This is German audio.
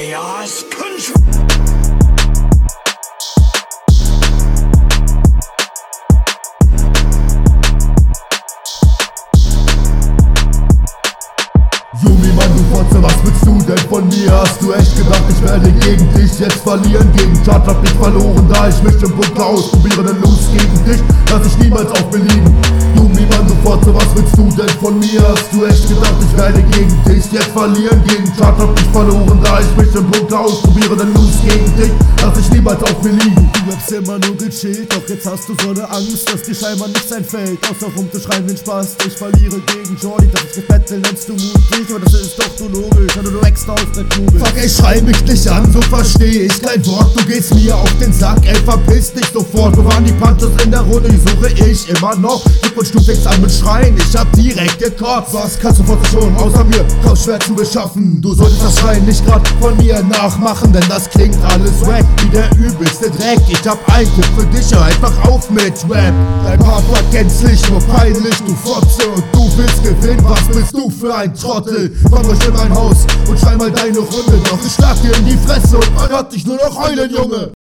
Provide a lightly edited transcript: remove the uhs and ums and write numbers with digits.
Chaos Control. Junge Mann, du Fotze, was willst du denn von mir? Hast du echt gedacht, ich werde gegen dich jetzt verlieren? Gegen Chart hab ich verloren, da ich mich im Bunker ausprobiere, denn los gegen dich lass ich niemals auf mir liegen. Junge Mann, du Fotze, was willst du denn von mir? Hast du echt gedacht, ich werde gegen dich jetzt verlieren? Gegen Chart hab ich verloren, da ich mich im Bunker ausprobiere, denn los gegen dich lass ich niemals auf mir liegen. Du hab's immer nur gechillt, doch jetzt hast du so eine Angst, dass dir scheinbar nichts einfällt, außer rumzuschreien wie ein Spaß. Ich verliere gegen Jordi, das ist gebetteln, nennst du mutig, aber das ist doch so logisch, wenn du extra aus der Kugel. Fuck, ey, schrei mich nicht an, so versteh ich kein Wort. Du gehst mir auf den Sack, ey, verpiss dich sofort. Wo waren die Punches in der Runde, die suche ich immer noch. Und du fängst an mit Schreien, ich hab direkt gekotzt. Was kannst du von sich schon außer mir? Kaum schwer zu beschaffen. Du solltest das Schreien nicht grad von mir nachmachen, denn das klingt alles wack wie der übelste Dreck. Ich hab einen Tipp für dich, hör einfach auf mit Rap. Dein Part war gänzlich nur peinlich, du Fotze. Und du willst gewinnen, was bist du für ein Trottel? Komm ruhig in mein Haus und schrei mal deine Runde. Doch ich schlag dir in die Fresse und man hört dich nur noch heulen, Junge.